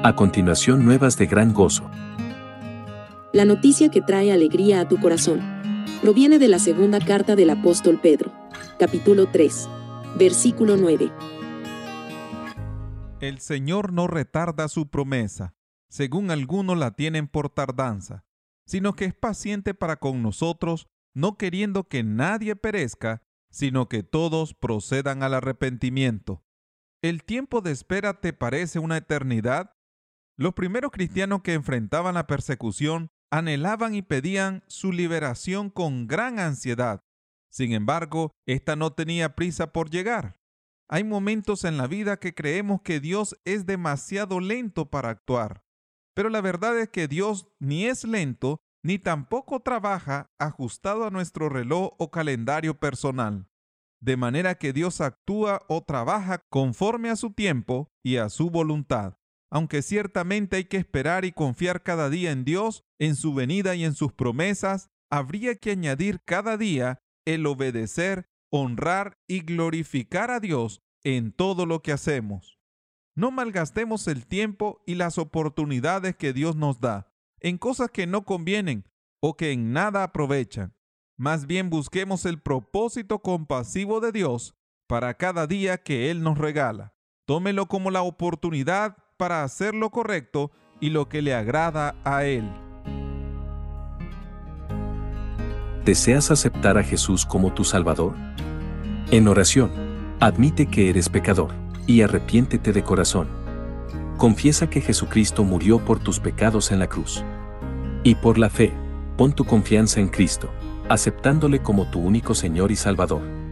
A continuación, nuevas de gran gozo. La noticia que trae alegría a tu corazón proviene de la segunda carta del apóstol Pedro, capítulo 3, versículo 9. El Señor no retarda su promesa, según algunos la tienen por tardanza, sino que es paciente para con nosotros, no queriendo que nadie perezca, sino que todos procedan al arrepentimiento. ¿El tiempo de espera te parece una eternidad? Los primeros cristianos que enfrentaban la persecución anhelaban y pedían su liberación con gran ansiedad. Sin embargo, esta no tenía prisa por llegar. Hay momentos en la vida que creemos que Dios es demasiado lento para actuar, pero la verdad es que Dios ni es lento ni tampoco trabaja ajustado a nuestro reloj o calendario personal, de manera que Dios actúa o trabaja conforme a su tiempo y a su voluntad. Aunque ciertamente hay que esperar y confiar cada día en Dios, en su venida y en sus promesas, habría que añadir cada día el obedecer, honrar y glorificar a Dios en todo lo que hacemos. No malgastemos el tiempo y las oportunidades que Dios nos da en cosas que no convienen o que en nada aprovechan. Más bien busquemos el propósito compasivo de Dios para cada día que Él nos regala. Tómelo como la oportunidad para hacer lo correcto y lo que le agrada a Él. ¿Deseas aceptar a Jesús como tu Salvador? En oración, admite que eres pecador y arrepiéntete de corazón. Confiesa que Jesucristo murió por tus pecados en la cruz. Y por la fe, pon tu confianza en Cristo, aceptándole como tu único Señor y Salvador.